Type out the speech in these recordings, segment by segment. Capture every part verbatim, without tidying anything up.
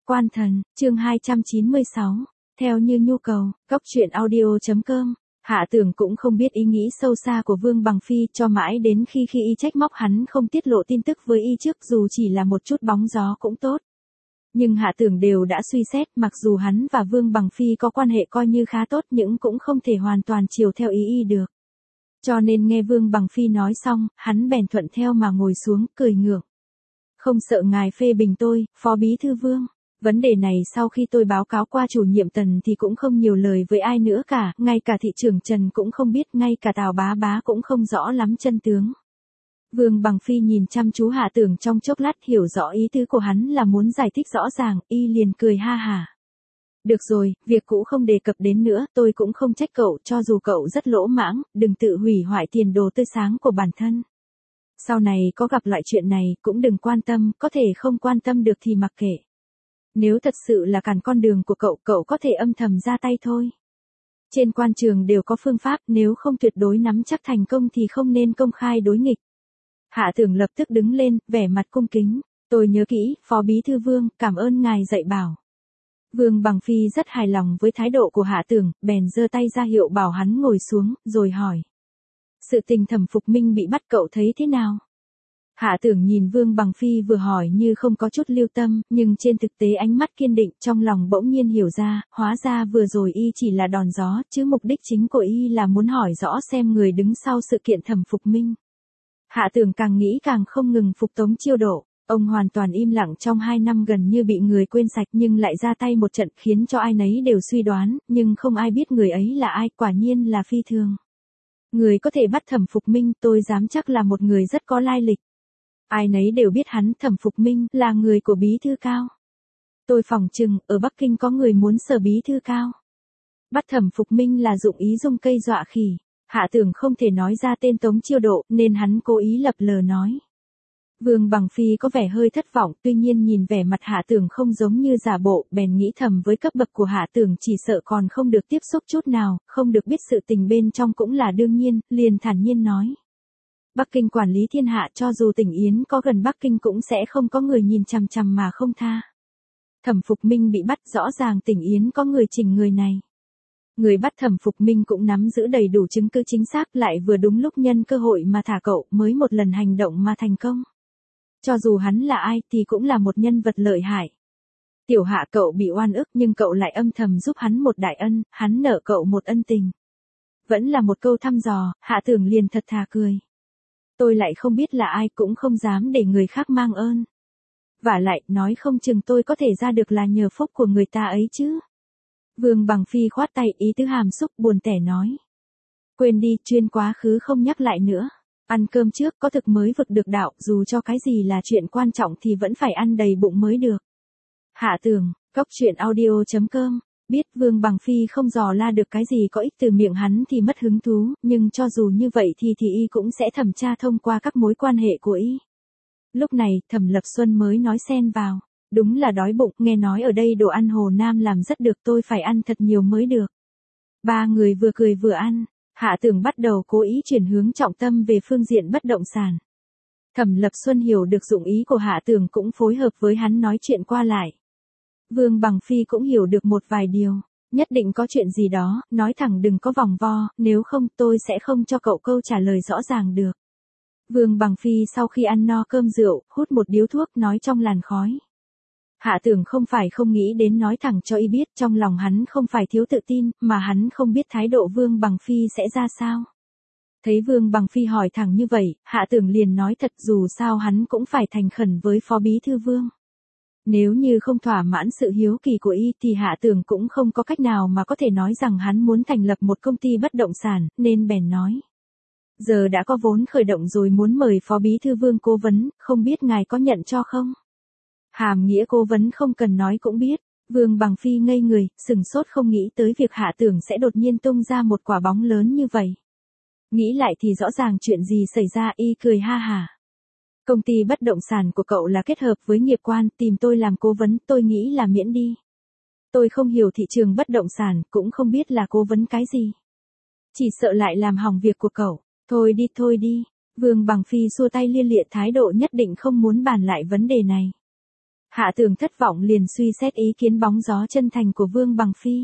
Quan Thần, chương hai trăm chín mươi sáu, theo như nhu cầu, góc truyện audio.com. Hạ Tưởng cũng không biết ý nghĩ sâu xa của Vương Bằng Phi, cho mãi đến khi khi y trách móc hắn không tiết lộ tin tức với y trước, dù chỉ là một chút bóng gió cũng tốt. Nhưng Hạ Tưởng đều đã suy xét, mặc dù hắn và Vương Bằng Phi có quan hệ coi như khá tốt nhưng cũng không thể hoàn toàn chiều theo ý y được. Cho nên nghe Vương Bằng Phi nói xong, hắn bèn thuận theo mà ngồi xuống, cười ngượng. Không sợ ngài phê bình tôi, Phó Bí Thư Vương. Vấn đề này sau khi tôi báo cáo qua chủ nhiệm Tần thì cũng không nhiều lời với ai nữa cả, ngay cả thị trưởng Trần cũng không biết, ngay cả Tào Bá Bá cũng không rõ lắm chân tướng. Vương Bằng Phi nhìn chăm chú Hạ Tưởng trong chốc lát, hiểu rõ ý tứ của hắn là muốn giải thích rõ ràng, y liền cười ha hả. Được rồi, việc cũ không đề cập đến nữa, tôi cũng không trách cậu, cho dù cậu rất lỗ mãng, đừng tự hủy hoại tiền đồ tươi sáng của bản thân. Sau này có gặp lại chuyện này, cũng đừng quan tâm, có thể không quan tâm được thì mặc kệ. Nếu thật sự là cản con đường của cậu, cậu có thể âm thầm ra tay thôi. Trên quan trường đều có phương pháp, nếu không tuyệt đối nắm chắc thành công thì không nên công khai đối nghịch. Hạ Tưởng lập tức đứng lên, vẻ mặt cung kính. Tôi nhớ kỹ, Phó Bí Thư Vương, cảm ơn ngài dạy bảo. Vương Bằng Phi rất hài lòng với thái độ của Hạ Tưởng, bèn giơ tay ra hiệu bảo hắn ngồi xuống, rồi hỏi. Sự tình Thẩm Phục Minh bị bắt cậu thấy thế nào? Hạ Tưởng nhìn Vương Bằng Phi vừa hỏi như không có chút lưu tâm, nhưng trên thực tế ánh mắt kiên định, trong lòng bỗng nhiên hiểu ra, hóa ra vừa rồi y chỉ là đòn gió, chứ mục đích chính của y là muốn hỏi rõ xem người đứng sau sự kiện Thẩm Phục Minh. Hạ Tưởng càng nghĩ càng không ngừng phục Tống Chiêu Độ. Ông hoàn toàn im lặng trong hai năm gần như bị người quên sạch, nhưng lại ra tay một trận khiến cho ai nấy đều suy đoán, nhưng không ai biết người ấy là ai, quả nhiên là phi thường. Người có thể bắt Thẩm Phục Minh, tôi dám chắc là một người rất có lai lịch. Ai nấy đều biết hắn, Thẩm Phục Minh, là người của Bí Thư Cao. Tôi phỏng chừng, ở Bắc Kinh có người muốn sờ Bí Thư Cao. Bắt Thẩm Phục Minh là dụng ý dung cây dọa khỉ. Hạ Tưởng không thể nói ra tên Tống Chiêu Độ, nên hắn cố ý lập lờ nói. Vương Bằng Phi có vẻ hơi thất vọng, tuy nhiên nhìn vẻ mặt Hạ Tưởng không giống như giả bộ, bèn nghĩ thầm với cấp bậc của Hạ Tưởng chỉ sợ còn không được tiếp xúc chút nào, không được biết sự tình bên trong cũng là đương nhiên, liền thản nhiên nói. Bắc Kinh quản lý thiên hạ, cho dù tỉnh Yến có gần Bắc Kinh cũng sẽ không có người nhìn chằm chằm mà không tha. Thẩm Phục Minh bị bắt, rõ ràng tỉnh Yến có người chỉnh người này. Người bắt Thẩm Phục Minh cũng nắm giữ đầy đủ chứng cứ chính xác, lại vừa đúng lúc nhân cơ hội mà thả cậu, mới một lần hành động mà thành công. Cho dù hắn là ai thì cũng là một nhân vật lợi hại. Tiểu Hạ, cậu bị oan ức nhưng cậu lại âm thầm giúp hắn một đại ân, hắn nợ cậu một ân tình. Vẫn là một câu thăm dò, Hạ Tưởng liền thật thà cười. Tôi lại không biết là ai, cũng không dám để người khác mang ơn. Vả lại, nói không chừng tôi có thể ra được là nhờ phúc của người ta ấy chứ. Vương Bằng Phi khoát tay, ý tứ hàm xúc buồn tẻ nói. Quên đi, chuyên quá khứ không nhắc lại nữa. Ăn cơm trước, có thực mới vực được đạo, dù cho cái gì là chuyện quan trọng thì vẫn phải ăn đầy bụng mới được. Hạ Tưởng, góc truyện audio.com. Biết Vương Bằng Phi không dò la được cái gì có ích từ miệng hắn thì mất hứng thú, nhưng cho dù như vậy thì thì y cũng sẽ thẩm tra thông qua các mối quan hệ của y. Lúc này, Thẩm Lập Xuân mới nói xen vào. Đúng là đói bụng, nghe nói ở đây đồ ăn Hồ Nam làm rất được, tôi phải ăn thật nhiều mới được. Ba người vừa cười vừa ăn. Hạ Tưởng bắt đầu cố ý chuyển hướng trọng tâm về phương diện bất động sản. Thẩm Lập Xuân hiểu được dụng ý của Hạ Tưởng cũng phối hợp với hắn nói chuyện qua lại. Vương Bằng Phi cũng hiểu được một vài điều. Nhất định có chuyện gì đó, nói thẳng đừng có vòng vo, nếu không tôi sẽ không cho cậu câu trả lời rõ ràng được. Vương Bằng Phi sau khi ăn no cơm rượu, hút một điếu thuốc nói trong làn khói. Hạ Tưởng không phải không nghĩ đến nói thẳng cho y biết, trong lòng hắn không phải thiếu tự tin, mà hắn không biết thái độ Vương Bằng Phi sẽ ra sao. Thấy Vương Bằng Phi hỏi thẳng như vậy, Hạ Tưởng liền nói thật, dù sao hắn cũng phải thành khẩn với Phó Bí Thư Vương. Nếu như không thỏa mãn sự hiếu kỳ của y thì Hạ Tưởng cũng không có cách nào mà có thể nói rằng hắn muốn thành lập một công ty bất động sản, nên bèn nói. Giờ đã có vốn khởi động rồi, muốn mời Phó Bí Thư Vương cố vấn, không biết ngài có nhận cho không? Hàm nghĩa cố vấn không cần nói cũng biết. Vương Bằng Phi ngây người, sừng sốt không nghĩ tới việc Hạ Tưởng sẽ đột nhiên tung ra một quả bóng lớn như vậy. Nghĩ lại thì rõ ràng chuyện gì xảy ra, y cười ha hả. Công ty bất động sản của cậu là kết hợp với nghiệp quan, tìm tôi làm cố vấn, tôi nghĩ là miễn đi. Tôi không hiểu thị trường bất động sản, cũng không biết là cố vấn cái gì. Chỉ sợ lại làm hỏng việc của cậu. Thôi đi thôi đi. Vương Bằng Phi xua tay lia lịa, thái độ nhất định không muốn bàn lại vấn đề này. Hạ Tường thất vọng liền suy xét ý kiến bóng gió chân thành của Vương Bằng Phi.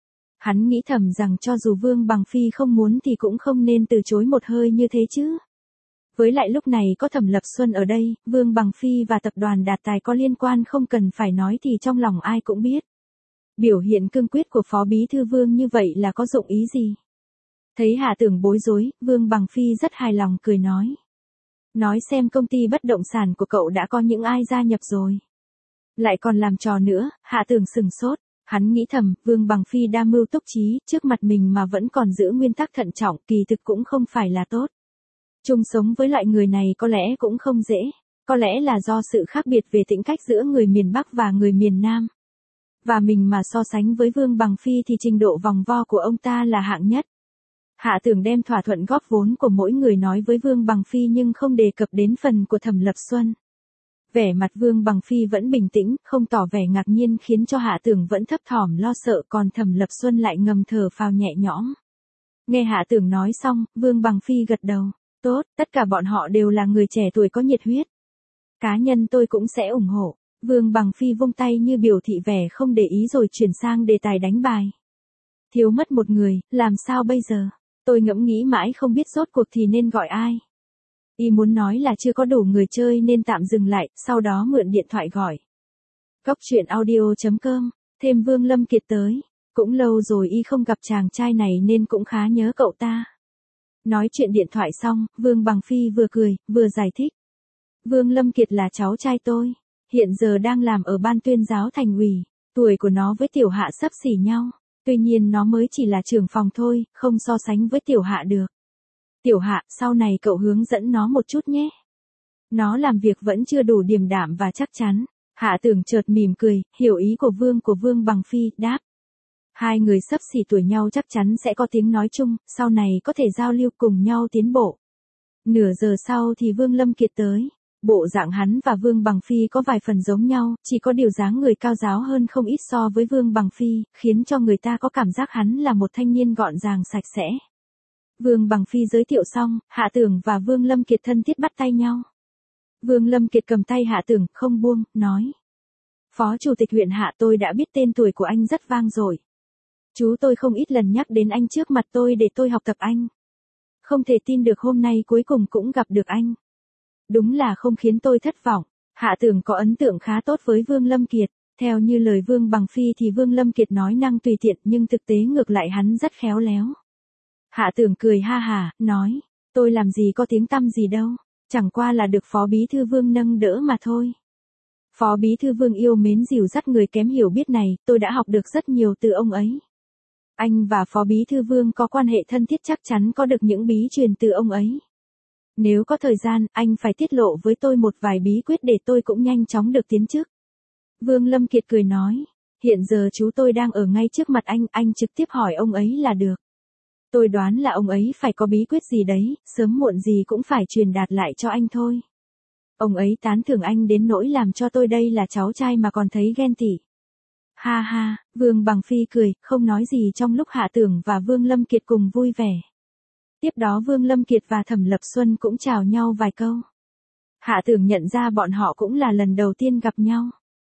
Hắn nghĩ thầm rằng cho dù Vương Bằng Phi không muốn thì cũng không nên từ chối một hơi như thế chứ. Với lại lúc này có Thẩm Lập Xuân ở đây, Vương Bằng Phi và tập đoàn Đạt Tài có liên quan không cần phải nói thì trong lòng ai cũng biết. Biểu hiện cương quyết của Phó Bí Thư Vương như vậy là có dụng ý gì? Thấy Hạ Tường bối rối, Vương Bằng Phi rất hài lòng cười nói. Nói xem công ty bất động sản của cậu đã có những ai gia nhập rồi. Lại còn làm trò nữa, Hạ Tường sừng sốt. Hắn nghĩ thầm, Vương Bằng Phi đa mưu túc trí, trước mặt mình mà vẫn còn giữ nguyên tắc thận trọng, kỳ thực cũng không phải là tốt. Chung sống với loại người này có lẽ cũng không dễ, có lẽ là do sự khác biệt về tính cách giữa người miền Bắc và người miền Nam. Và mình mà so sánh với Vương Bằng Phi thì trình độ vòng vo của ông ta là hạng nhất. Hạ Tường đem thỏa thuận góp vốn của mỗi người nói với Vương Bằng Phi nhưng không đề cập đến phần của Thẩm Lập Xuân. Vẻ mặt Vương Bằng Phi vẫn bình tĩnh, không tỏ vẻ ngạc nhiên khiến cho Hạ Tường vẫn thấp thỏm lo sợ, còn Thẩm Lập Xuân lại ngầm thở phào nhẹ nhõm. Nghe Hạ Tường nói xong, Vương Bằng Phi gật đầu. Tốt, tất cả bọn họ đều là người trẻ tuổi có nhiệt huyết. Cá nhân tôi cũng sẽ ủng hộ. Vương Bằng Phi vung tay như biểu thị vẻ không để ý rồi chuyển sang đề tài đánh bài. Thiếu mất một người, làm sao bây giờ? Tôi ngẫm nghĩ mãi không biết rốt cuộc thì nên gọi ai. Y muốn nói là chưa có đủ người chơi nên tạm dừng lại, sau đó mượn điện thoại gọi. Góc truyện audio chấm com, thêm Vương Lâm Kiệt tới. Cũng lâu rồi Y không gặp chàng trai này nên cũng khá nhớ cậu ta. Nói chuyện điện thoại xong, Vương Bằng Phi vừa cười, vừa giải thích. Vương Lâm Kiệt là cháu trai tôi, hiện giờ đang làm ở ban tuyên giáo thành ủy, tuổi của nó với Tiểu Hạ xấp xỉ nhau, tuy nhiên nó mới chỉ là trưởng phòng thôi, không so sánh với Tiểu Hạ được. Tiểu Hạ, sau này cậu hướng dẫn nó một chút nhé. Nó làm việc vẫn chưa đủ điềm đạm và chắc chắn. Hạ Tường chợt mỉm cười, hiểu ý của Vương của Vương Bằng Phi, đáp. Hai người xấp xỉ tuổi nhau chắc chắn sẽ có tiếng nói chung, sau này có thể giao lưu cùng nhau tiến bộ. Nửa giờ sau thì Vương Lâm Kiệt tới. Bộ dạng hắn và Vương Bằng Phi có vài phần giống nhau, chỉ có điều dáng người cao ráo hơn không ít so với Vương Bằng Phi, khiến cho người ta có cảm giác hắn là một thanh niên gọn gàng sạch sẽ. Vương Bằng Phi giới thiệu xong, Hạ Tường và Vương Lâm Kiệt thân thiết bắt tay nhau. Vương Lâm Kiệt cầm tay Hạ Tường, không buông, nói. Phó Chủ tịch huyện Hạ, tôi đã biết tên tuổi của anh rất vang rồi. Chú tôi không ít lần nhắc đến anh trước mặt tôi để tôi học tập anh. Không thể tin được hôm nay cuối cùng cũng gặp được anh. Đúng là không khiến tôi thất vọng. Hạ Tường có ấn tượng khá tốt với Vương Lâm Kiệt. Theo như lời Vương Bằng Phi thì Vương Lâm Kiệt nói năng tùy tiện nhưng thực tế ngược lại hắn rất khéo léo. Hạ Tường cười ha hả, nói. Tôi làm gì có tiếng tăm gì đâu. Chẳng qua là được Phó Bí Thư Vương nâng đỡ mà thôi. Phó Bí Thư Vương yêu mến dìu dắt người kém hiểu biết này, tôi đã học được rất nhiều từ ông ấy. Anh và Phó Bí Thư Vương có quan hệ thân thiết chắc chắn có được những bí truyền từ ông ấy. Nếu có thời gian, anh phải tiết lộ với tôi một vài bí quyết để tôi cũng nhanh chóng được tiến chức. Vương Lâm Kiệt cười nói, hiện giờ chú tôi đang ở ngay trước mặt anh, anh trực tiếp hỏi ông ấy là được. Tôi đoán là ông ấy phải có bí quyết gì đấy, sớm muộn gì cũng phải truyền đạt lại cho anh thôi. Ông ấy tán thưởng anh đến nỗi làm cho tôi đây là cháu trai mà còn thấy ghen tị. Ha ha, Vương Bằng Phi cười, không nói gì trong lúc Hạ Tường và Vương Lâm Kiệt cùng vui vẻ. Tiếp đó Vương Lâm Kiệt và Thẩm Lập Xuân cũng chào nhau vài câu. Hạ Tường nhận ra bọn họ cũng là lần đầu tiên gặp nhau.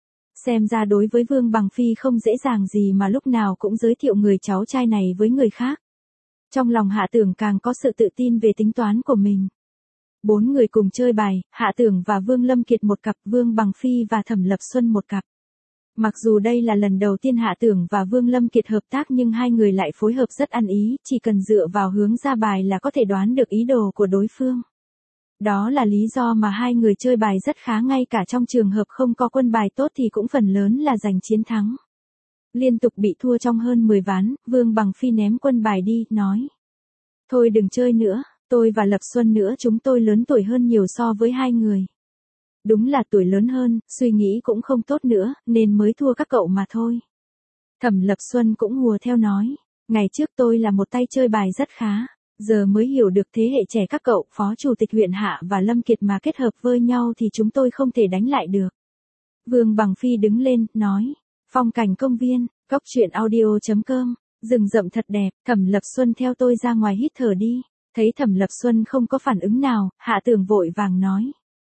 Xem ra đối với Vương Bằng Phi không dễ dàng gì mà lúc nào cũng giới thiệu người cháu trai này với người khác. Trong lòng Hạ Tường càng có sự tự tin về tính toán của mình. Bốn người cùng chơi bài, Hạ Tường và Vương Lâm Kiệt một cặp, Vương Bằng Phi và Thẩm Lập Xuân một cặp. Mặc dù đây là lần đầu tiên Hạ Tường và Vương Lâm Kiệt hợp tác nhưng hai người lại phối hợp rất ăn ý, chỉ cần dựa vào hướng ra bài là có thể đoán được ý đồ của đối phương. Đó là lý do mà hai người chơi bài rất khá, ngay cả trong trường hợp không có quân bài tốt thì cũng phần lớn là giành chiến thắng. Liên tục bị thua trong hơn mười ván, Vương Bằng Phi ném quân bài đi, nói. Thôi đừng chơi nữa, tôi và Lập Xuân nữa chúng tôi lớn tuổi hơn nhiều so với hai người. Đúng là tuổi lớn hơn, suy nghĩ cũng không tốt nữa, nên mới thua các cậu mà thôi. Thẩm Lập Xuân cũng hùa theo nói, ngày trước tôi là một tay chơi bài rất khá, giờ mới hiểu được thế hệ trẻ các cậu, Phó Chủ tịch huyện Hạ và Lâm Kiệt mà kết hợp với nhau thì chúng tôi không thể đánh lại được. Vương Bằng Phi đứng lên, nói, phong cảnh công viên, góc truyện audio chấm com, rừng rậm thật đẹp, Thẩm Lập Xuân theo tôi ra ngoài hít thở đi. Thấy Thẩm Lập Xuân không có phản ứng nào, Hạ Tường vội vàng nói.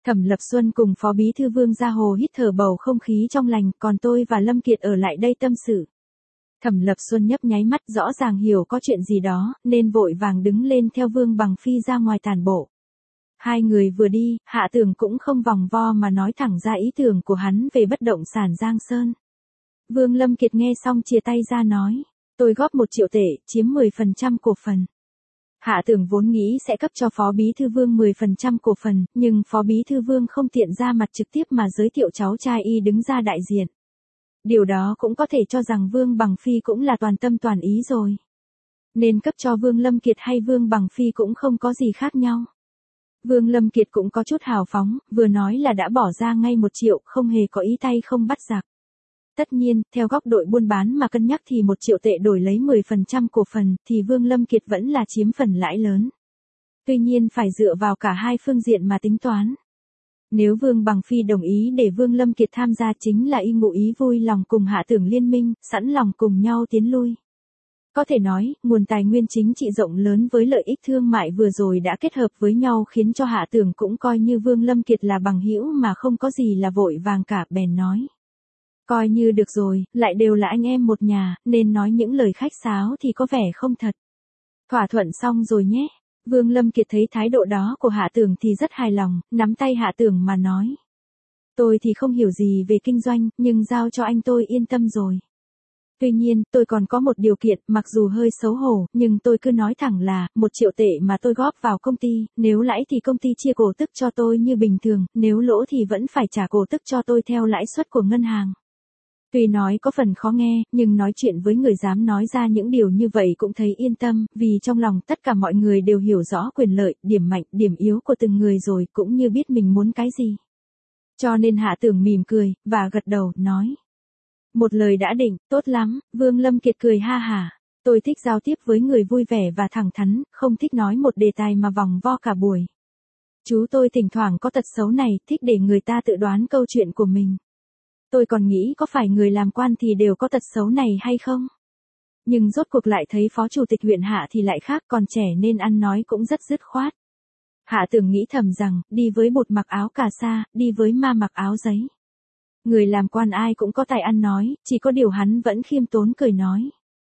Thẩm Lập Xuân cùng Phó Bí Thư Vương Gia Hồ hít thở bầu không khí trong lành, còn tôi và Lâm Kiệt ở lại đây tâm sự. Thẩm Lập Xuân nhấp nháy mắt, rõ ràng hiểu có chuyện gì đó, nên vội vàng đứng lên theo Vương Bằng Phi ra ngoài tản bộ. Hai người vừa đi, Hạ Tường cũng không vòng vo mà nói thẳng ra ý tưởng của hắn về bất động sản Giang Sơn. Vương Lâm Kiệt nghe xong chia tay ra nói, tôi góp một triệu tệ, chiếm mười phần trăm cổ phần. Hạ Tường vốn nghĩ sẽ cấp cho Phó Bí Thư Vương mười phần trăm cổ phần, nhưng Phó Bí Thư Vương không tiện ra mặt trực tiếp mà giới thiệu cháu trai y đứng ra đại diện. Điều đó cũng có thể cho rằng Vương Bằng Phi cũng là toàn tâm toàn ý rồi. Nên cấp cho Vương Lâm Kiệt hay Vương Bằng Phi cũng không có gì khác nhau. Vương Lâm Kiệt cũng có chút hào phóng, vừa nói là đã bỏ ra ngay một triệu, không hề có ý tay không bắt giặc. Tất nhiên, theo góc độ buôn bán mà cân nhắc thì một triệu tệ đổi lấy mười phần trăm cổ phần, thì Vương Lâm Kiệt vẫn là chiếm phần lãi lớn. Tuy nhiên phải dựa vào cả hai phương diện mà tính toán. Nếu Vương Bằng Phi đồng ý để Vương Lâm Kiệt tham gia chính là y ngụ ý vui lòng cùng Hạ Tường liên minh, sẵn lòng cùng nhau tiến lui. Có thể nói, nguồn tài nguyên chính trị rộng lớn với lợi ích thương mại vừa rồi đã kết hợp với nhau khiến cho Hạ Tường cũng coi như Vương Lâm Kiệt là bằng hữu mà không có gì là vội vàng cả, bèn nói. Coi như được rồi, lại đều là anh em một nhà, nên nói những lời khách sáo thì có vẻ không thật. Thỏa thuận xong rồi nhé. Vương Lâm Kiệt thấy thái độ đó của Hạ Tường thì rất hài lòng, nắm tay Hạ Tường mà nói. Tôi thì không hiểu gì về kinh doanh, nhưng giao cho anh tôi yên tâm rồi. Tuy nhiên, tôi còn có một điều kiện, mặc dù hơi xấu hổ, nhưng tôi cứ nói thẳng là, một triệu tệ mà tôi góp vào công ty, nếu lãi thì công ty chia cổ tức cho tôi như bình thường, nếu lỗ thì vẫn phải trả cổ tức cho tôi theo lãi suất của ngân hàng. Tuy nói có phần khó nghe, nhưng nói chuyện với người dám nói ra những điều như vậy cũng thấy yên tâm, vì trong lòng tất cả mọi người đều hiểu rõ quyền lợi, điểm mạnh, điểm yếu của từng người rồi, cũng như biết mình muốn cái gì. Cho nên Hạ Tường mỉm cười, và gật đầu, nói. Một lời đã định, tốt lắm, Vương Lâm Kiệt cười ha hả. Tôi thích giao tiếp với người vui vẻ và thẳng thắn, không thích nói một đề tài mà vòng vo cả buổi. Chú tôi thỉnh thoảng có tật xấu này, thích để người ta tự đoán câu chuyện của mình. Tôi còn nghĩ có phải người làm quan thì đều có tật xấu này hay không? Nhưng rốt cuộc lại thấy Phó Chủ tịch huyện Hạ thì lại khác, còn trẻ nên ăn nói cũng rất dứt khoát. Hạ Tường nghĩ thầm rằng, đi với bột mặc áo cà sa, đi với ma mặc áo giấy. Người làm quan ai cũng có tài ăn nói, chỉ có điều hắn vẫn khiêm tốn cười nói.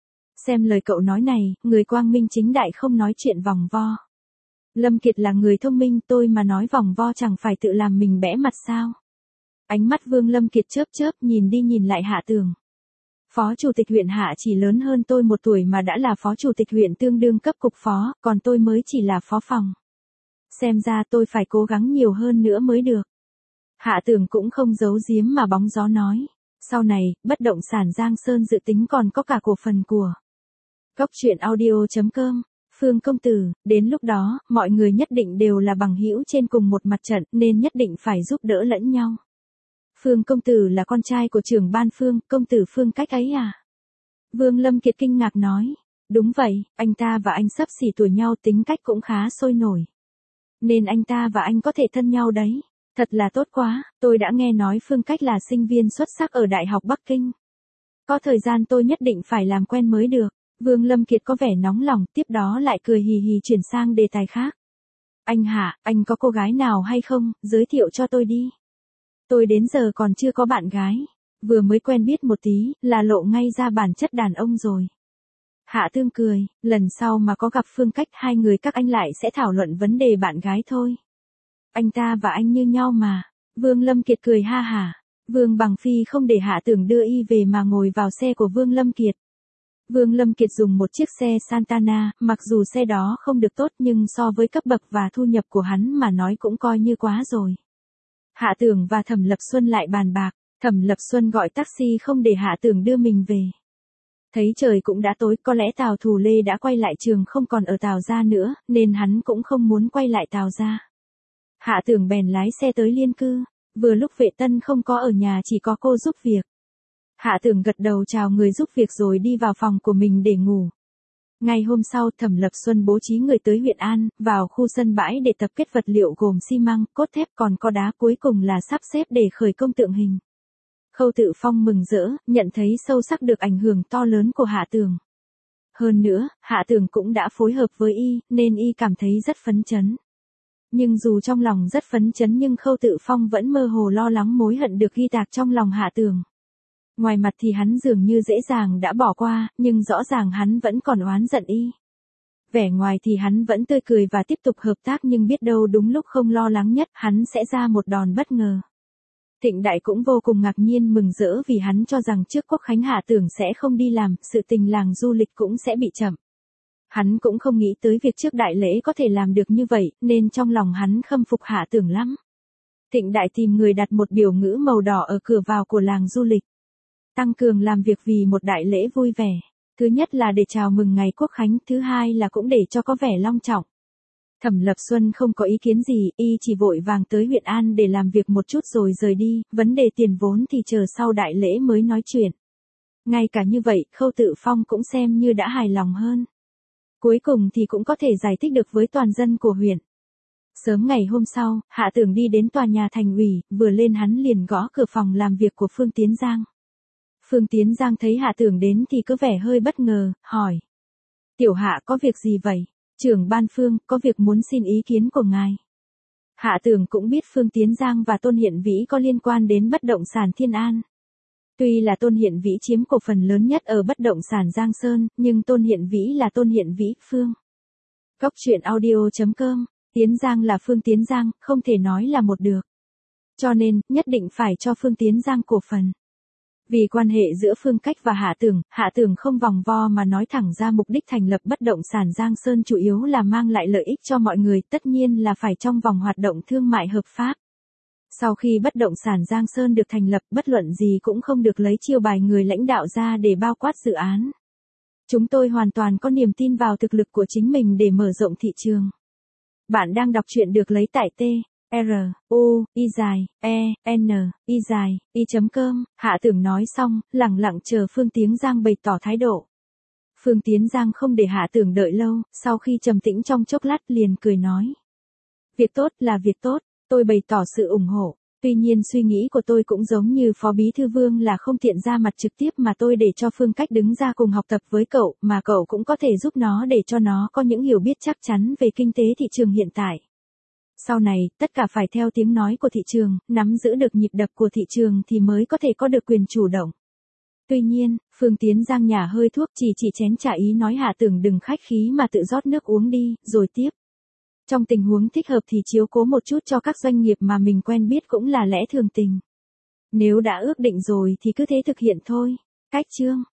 Xem lời cậu nói này, người quang minh chính đại không nói chuyện vòng vo. Lâm Kiệt là người thông minh, tôi mà nói vòng vo chẳng phải tự làm mình bẽ mặt sao? Ánh mắt Vương Lâm Kiệt chớp chớp nhìn đi nhìn lại Hạ Tường. Phó Chủ tịch huyện Hạ chỉ lớn hơn tôi một tuổi mà đã là Phó Chủ tịch huyện tương đương cấp cục phó, còn tôi mới chỉ là phó phòng. Xem ra tôi phải cố gắng nhiều hơn nữa mới được. Hạ Tường cũng không giấu giếm mà bóng gió nói. Sau này, bất động sản Giang Sơn dự tính còn có cả cổ phần của Góc truyện audio chấm com. Phương công tử, đến lúc đó, mọi người nhất định đều là bằng hữu trên cùng một mặt trận nên nhất định phải giúp đỡ lẫn nhau. Phương công tử là con trai của trưởng ban Phương, công tử Phương Cách ấy à? Vương Lâm Kiệt kinh ngạc nói. Đúng vậy, anh ta và anh sắp xỉ tuổi nhau, tính cách cũng khá sôi nổi. Nên anh ta và anh có thể thân nhau đấy. Thật là tốt quá, tôi đã nghe nói Phương Cách là sinh viên xuất sắc ở Đại học Bắc Kinh. Có thời gian tôi nhất định phải làm quen mới được. Vương Lâm Kiệt có vẻ nóng lòng, tiếp đó lại cười hì hì chuyển sang đề tài khác. Anh Hạ, anh có cô gái nào hay không, giới thiệu cho tôi đi. Tôi đến giờ còn chưa có bạn gái. Vừa mới quen biết một tí, là lộ ngay ra bản chất đàn ông rồi. Hạ Tương cười, lần sau mà có gặp Phương Cách hai người các anh lại sẽ thảo luận vấn đề bạn gái thôi. Anh ta và anh như nhau mà. Vương Lâm Kiệt cười ha hả. Vương Bằng Phi không để Hạ Tường đưa y về mà ngồi vào xe của Vương Lâm Kiệt. Vương Lâm Kiệt dùng một chiếc xe Santana, mặc dù xe đó không được tốt nhưng so với cấp bậc và thu nhập của hắn mà nói cũng coi như quá rồi. Hạ Tường và Thẩm Lập Xuân lại bàn bạc, Thẩm Lập Xuân gọi taxi không để Hạ Tường đưa mình về. Thấy trời cũng đã tối, có lẽ Tào Thù Lê đã quay lại trường không còn ở Tào gia nữa, nên hắn cũng không muốn quay lại Tào gia. Hạ Tường bèn lái xe tới Liên Cư, vừa lúc Vệ Tân không có ở nhà chỉ có cô giúp việc. Hạ Tường gật đầu chào người giúp việc rồi đi vào phòng của mình để ngủ. Ngày hôm sau, Thẩm Lập Xuân bố trí người tới huyện An, vào khu sân bãi để tập kết vật liệu gồm xi măng, cốt thép còn có đá, cuối cùng là sắp xếp để khởi công tượng hình. Khâu Tự Phong mừng rỡ, nhận thấy sâu sắc được ảnh hưởng to lớn của Hạ Tường. Hơn nữa, Hạ Tường cũng đã phối hợp với y, nên y cảm thấy rất phấn chấn. Nhưng dù trong lòng rất phấn chấn nhưng Khâu Tự Phong vẫn mơ hồ lo lắng mối hận được ghi tạc trong lòng Hạ Tường. Ngoài mặt thì hắn dường như dễ dàng đã bỏ qua, nhưng rõ ràng hắn vẫn còn oán giận y. Vẻ ngoài thì hắn vẫn tươi cười và tiếp tục hợp tác nhưng biết đâu đúng lúc không lo lắng nhất hắn sẽ ra một đòn bất ngờ. Thịnh Đại cũng vô cùng ngạc nhiên mừng rỡ vì hắn cho rằng trước Quốc khánh Hạ Tường sẽ không đi làm, sự tình làng du lịch cũng sẽ bị chậm. Hắn cũng không nghĩ tới việc trước đại lễ có thể làm được như vậy, nên trong lòng hắn khâm phục Hạ Tường lắm. Thịnh Đại tìm người đặt một biểu ngữ màu đỏ ở cửa vào của làng du lịch. Tăng cường làm việc vì một đại lễ vui vẻ. Thứ nhất là để chào mừng ngày Quốc khánh, thứ hai là cũng để cho có vẻ long trọng. Thẩm Lập Xuân không có ý kiến gì, y chỉ vội vàng tới huyện An để làm việc một chút rồi rời đi, vấn đề tiền vốn thì chờ sau đại lễ mới nói chuyện. Ngay cả như vậy, Khâu Tự Phong cũng xem như đã hài lòng hơn. Cuối cùng thì cũng có thể giải thích được với toàn dân của huyện. Sớm ngày hôm sau, Hạ Tường đi đến tòa nhà thành ủy, vừa lên hắn liền gõ cửa phòng làm việc của Phương Tiến Giang. Phương Tiến Giang thấy Hạ Tường đến thì có vẻ hơi bất ngờ, hỏi. Tiểu Hạ có việc gì vậy? Trưởng ban Phương, có việc muốn xin ý kiến của ngài. Hạ Tường cũng biết Phương Tiến Giang và Tôn Hiện Vĩ có liên quan đến bất động sản Thiên An. Tuy là Tôn Hiện Vĩ chiếm cổ phần lớn nhất ở bất động sản Giang Sơn, nhưng Tôn Hiện Vĩ là Tôn Hiện Vĩ, Phương. Góc truyện audio chấm com, Tiến Giang là Phương Tiến Giang, không thể nói là một được. Cho nên, nhất định phải cho Phương Tiến Giang cổ phần. Vì quan hệ giữa Phương Cách và Hạ Tường, Hạ Tường không vòng vo mà nói thẳng ra mục đích thành lập bất động sản Giang Sơn chủ yếu là mang lại lợi ích cho mọi người, tất nhiên là phải trong vòng hoạt động thương mại hợp pháp. Sau khi bất động sản Giang Sơn được thành lập, bất luận gì cũng không được lấy chiêu bài người lãnh đạo ra để bao quát dự án. Chúng tôi hoàn toàn có niềm tin vào thực lực của chính mình để mở rộng thị trường. Bạn đang đọc truyện được lấy tại T. R, U, Y dài, E, N, Y dài, Y chấm com, Hạ Tường nói xong, lặng lặng chờ Phương Tiến Giang bày tỏ thái độ. Phương Tiến Giang không để Hạ Tường đợi lâu, sau khi trầm tĩnh trong chốc lát liền cười nói. Việc tốt là việc tốt, tôi bày tỏ sự ủng hộ. Tuy nhiên suy nghĩ của tôi cũng giống như Phó Bí Thư Vương là không tiện ra mặt trực tiếp mà tôi để cho Phương Cách đứng ra cùng học tập với cậu, mà cậu cũng có thể giúp nó để cho nó có những hiểu biết chắc chắn về kinh tế thị trường hiện tại. Sau này, tất cả phải theo tiếng nói của thị trường, nắm giữ được nhịp đập của thị trường thì mới có thể có được quyền chủ động. Tuy nhiên, Phương Tiến Giang nhả hơi thuốc chỉ chỉ chén trà ý nói Hạ Tường đừng khách khí mà tự rót nước uống đi, rồi tiếp. Trong tình huống thích hợp thì chiếu cố một chút cho các doanh nghiệp mà mình quen biết cũng là lẽ thường tình. Nếu đã ước định rồi thì cứ thế thực hiện thôi. Cách chương.